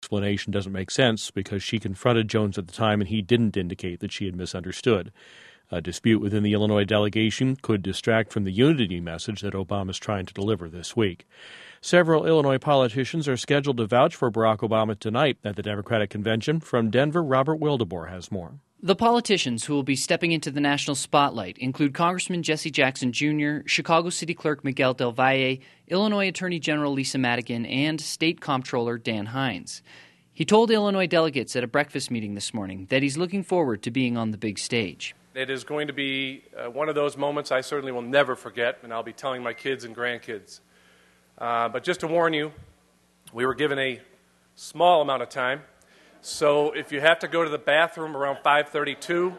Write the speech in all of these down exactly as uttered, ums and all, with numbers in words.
explanation doesn't make sense because she confronted Jones at the time and he didn't indicate that she had misunderstood. A dispute within the Illinois delegation could distract from the unity message that Obama is trying to deliver this week. Several Illinois politicians are scheduled to vouch for Barack Obama tonight at the Democratic Convention. From Denver, Robert Wildeboer has more. The politicians who will be stepping into the national spotlight include Congressman Jesse Jackson Junior, Chicago City Clerk Miguel Del Valle, Illinois Attorney General Lisa Madigan, and State Comptroller Dan Hines. He told Illinois delegates at a breakfast meeting this morning that he's looking forward to being on the big stage. It is going to be uh, one of those moments I certainly will never forget, and I'll be telling my kids and grandkids. Uh, but just to warn you, we were given a small amount of time, so if you have to go to the bathroom around five thirty-two,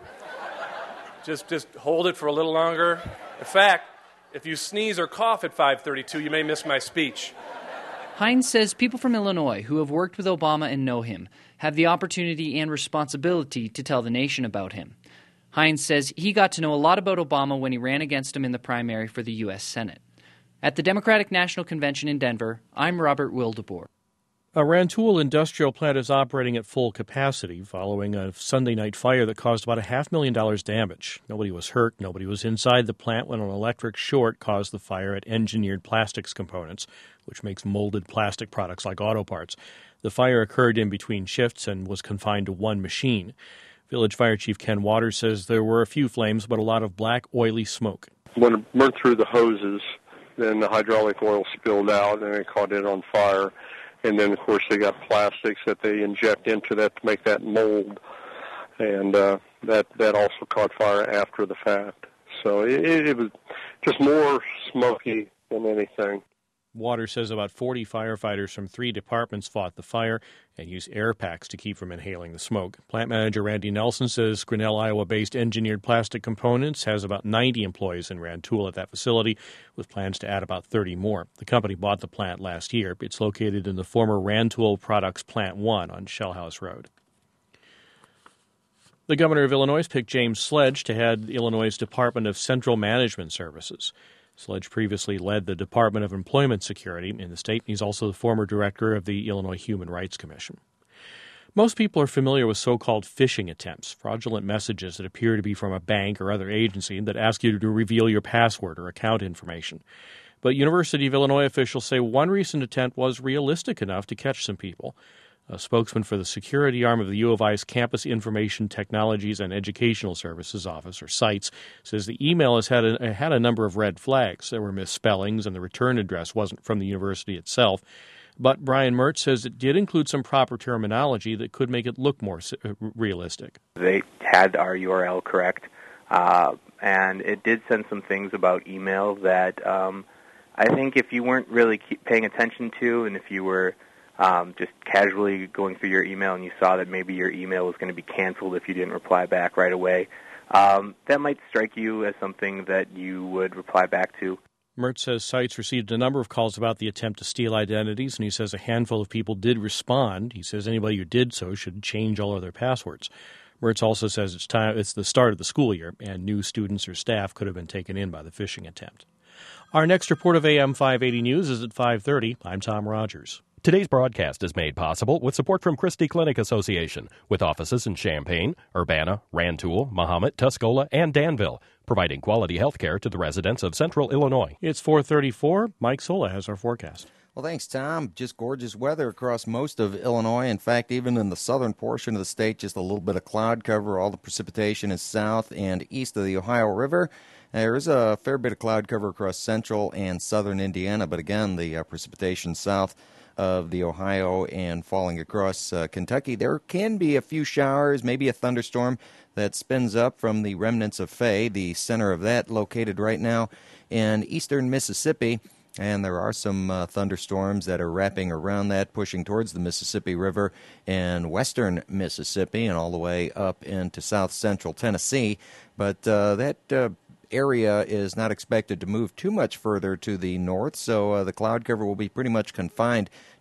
just, just hold it for a little longer. In fact, if you sneeze or cough at five thirty-two, you may miss my speech. Hines says people from Illinois who have worked with Obama and know him have the opportunity and responsibility to tell the nation about him. Hines says he got to know a lot about Obama when he ran against him in the primary for the U S Senate. At the Democratic National Convention in Denver, I'm Robert Wildeboer. A Rantoul industrial plant is operating at full capacity following a Sunday night fire that caused about a half million dollars damage. Nobody was hurt. Nobody was inside the plant when an electric short caused the fire at Engineered Plastics Components, which makes molded plastic products like auto parts. The fire occurred in between shifts and was confined to one machine. Village Fire Chief Ken Waters says there were a few flames, but a lot of black, oily smoke. When it burned through the hoses, then the hydraulic oil spilled out and it caught it on fire. And then, of course, they got plastics that they inject into that to make that mold. And uh, that, that also caught fire after the fact. So it, it was just more smoky than anything. Waters says about forty firefighters from three departments fought the fire and used air packs to keep from inhaling the smoke. Plant manager Randy Nelson says Grinnell, Iowa-based Engineered Plastic Components has about ninety employees in Rantoul at that facility, with plans to add about thirty more. The company bought the plant last year. It's located in the former Rantoul Products Plant one on Shellhouse Road. The governor of Illinois picked James Sledge to head Illinois' Department of Central Management Services. Sledge previously led the Department of Employment Security in the state. He's also the former director of the Illinois Human Rights Commission. Most people are familiar with so-called phishing attempts, fraudulent messages that appear to be from a bank or other agency that ask you to reveal your password or account information. But University of Illinois officials say one recent attempt was realistic enough to catch some people. A spokesman for the security arm of the U of I's Campus Information Technologies and Educational Services Office, or CITES, says the email has had a, had a number of red flags. There were misspellings, and the return address wasn't from the university itself. But Brian Mertz says it did include some proper terminology that could make it look more realistic. They had our U R L correct, uh, and it did send some things about email that um, I think if you weren't really keep paying attention to, and if you were Um, just casually going through your email and you saw that maybe your email was going to be canceled if you didn't reply back right away, um, that might strike you as something that you would reply back to. Mertz says CITES received a number of calls about the attempt to steal identities, and he says a handful of people did respond. He says anybody who did so should change all of their passwords. Mertz also says it's time it's the start of the school year, and new students or staff could have been taken in by the phishing attempt. Our next report of A M five eighty News is at five thirty. I'm Tom Rogers. Today's broadcast is made possible with support from Christie Clinic Association, with offices in Champaign, Urbana, Rantoul, Mahomet, Tuscola, and Danville, providing quality health care to the residents of Central Illinois. It's four thirty-four. Mike Sola has our forecast. Well, thanks, Tom. Just gorgeous weather across most of Illinois. In fact, even in the southern portion of the state, just a little bit of cloud cover. All the precipitation is south and east of the Ohio River. There is a fair bit of cloud cover across central and southern Indiana, but again, the uh, precipitation south of the Ohio and falling across uh, Kentucky. There can be a few showers, maybe a thunderstorm that spins up from the remnants of Fay, the center of that located right now in eastern Mississippi. And there are some uh, thunderstorms that are wrapping around that, pushing towards the Mississippi River in western Mississippi and all the way up into south central Tennessee. But uh, that uh, area is not expected to move too much further to the north, so uh, the cloud cover will be pretty much confined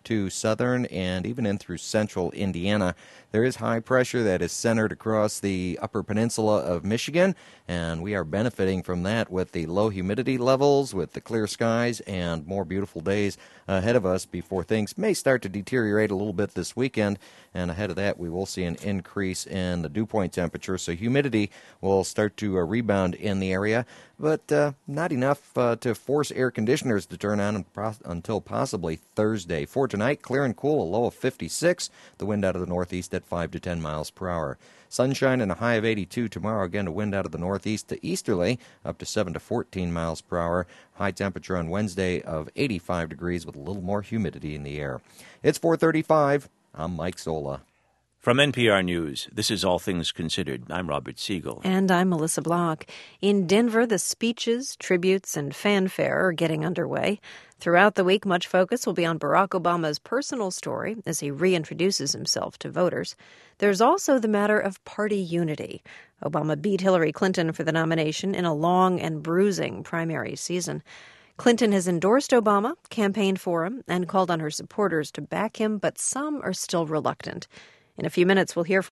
to southern and even in through central Indiana. There is high pressure that is centered across the upper peninsula of Michigan, and we are benefiting from that with the low humidity levels, with the clear skies, and more beautiful days ahead of us before things may start to deteriorate a little bit this weekend. And ahead of that, we will see an increase in the dew point temperature, so humidity will start to uh, rebound in the area, but uh, not enough uh, to force air conditioners to turn on until possibly Thursday. For tonight, clear and cool, a low of fifty-six, the wind out of the northeast at five to ten miles per hour. Sunshine and a high of eighty-two tomorrow. Again, a wind out of the northeast to easterly, up to seven to fourteen miles per hour. High temperature on Wednesday of eighty-five degrees with a little more humidity in the air. It's four thirty-five. I'm Mike Zola. From N P R News, this is All Things Considered. I'm Robert Siegel. And I'm Melissa Block. In Denver, the speeches, tributes, and fanfare are getting underway. Throughout the week, much focus will be on Barack Obama's personal story as he reintroduces himself to voters. There's also the matter of party unity. Obama beat Hillary Clinton for the nomination in a long and bruising primary season. Clinton has endorsed Obama, campaigned for him, and called on her supporters to back him, but some are still reluctant. In a few minutes, we'll hear from